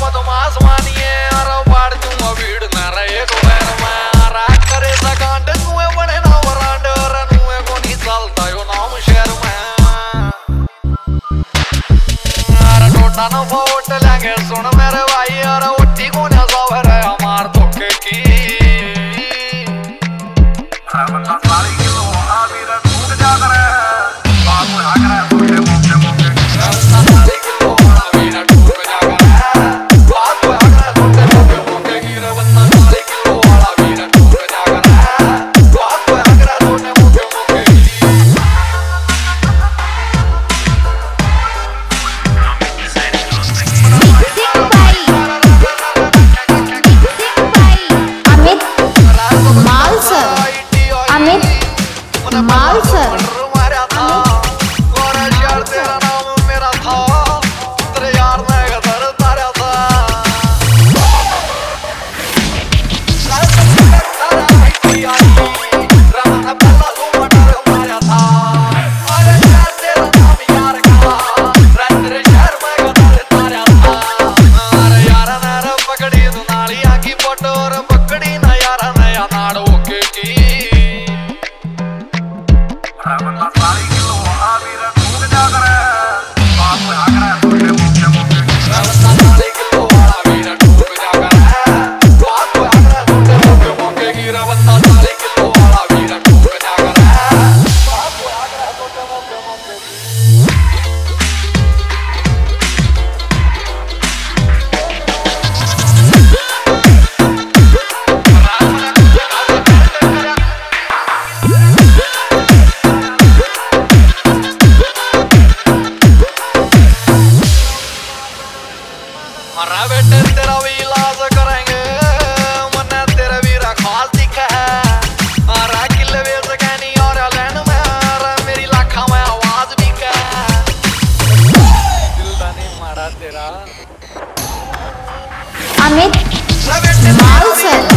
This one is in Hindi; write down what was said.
बदमाश मानिए और बाढ़ दूंगा भीड़ न रहे दोपहर में रात करे सकांड नुए बने ना वरांड और नुए को नहीं चलता यो नाम शहर में अरे टोटा न फोट लेंगे सुन मेरे भाई और उठी को न सवर है हमार धोखे की बंदा सारी किलो अभी तक टूट जा करे बात में आ करे मोटे मोटे मोटे सारी किलो अभी तक टूट जा करे बात में आ करे मोटे मोटे मोटे गिरे बंदा सारी किलो अभी तक टूट जा करे बात में आ करे मोटे मोटे मोटे माल सर मरा बेटे तेरा भी इलाज करेंगे मन्ना तेरा भी खास दिखा है अरे किले बेच कहनी और लैंड में अरे मेरी लाखा में आवाज भी का दिल दानी मारा तेरा अमित माल सर